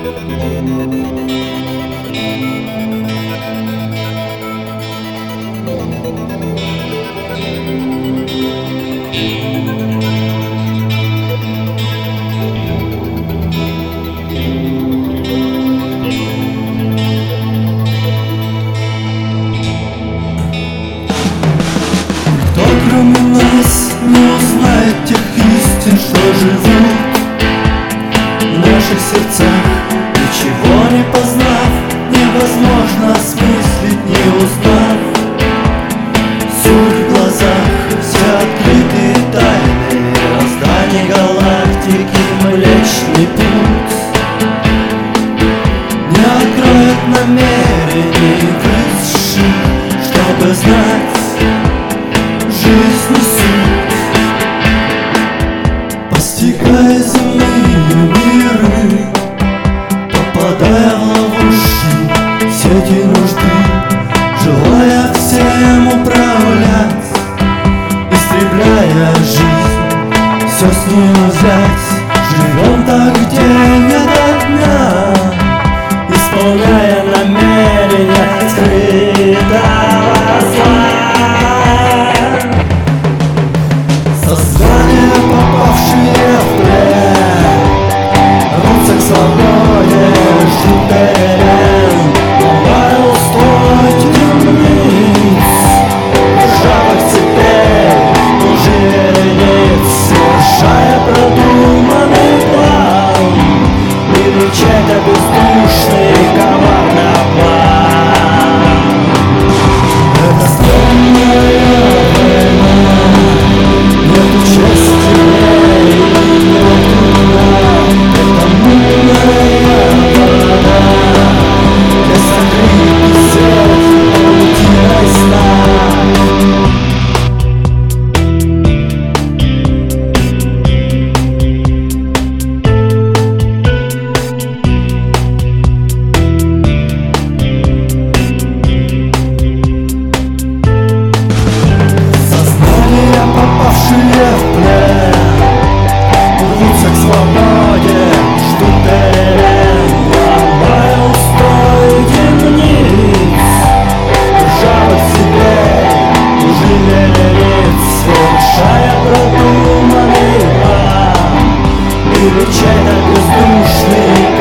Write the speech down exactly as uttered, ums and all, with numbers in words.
Кроме нас не узнает тех истин, что живут в наших сердцах. Ничего не познав, невозможно осмыслить, не узнав. Суть в глазах, все открытые тайны мирозданий, галактики, Млечный Путь не откроет намерений высших, чтобы знать жизнь суть, постигая земные миры, попадая в ловушки, сети нужды, желая всем управлять, истребляя жизнь, все с нее взять. Живем так день ото дня, исполняя намерения скрытого зла. Сознания, попавшие в плен, рвутся к свободе, ждут перемен, ломая устой темниц, ржавых цепей, лжи верениц, совершая продуманный план, или чей-то бездушный коварный обман. Это странная война, нету чести, нету труда, это мутная вода, где сокрыт свет паутиной сна. Попавшие в плен, рвутся к свободе, ждут перемен, ломая устой темниц, ржавых цепей, лжи верениц, совершая продуманный план, или чей-то бездушный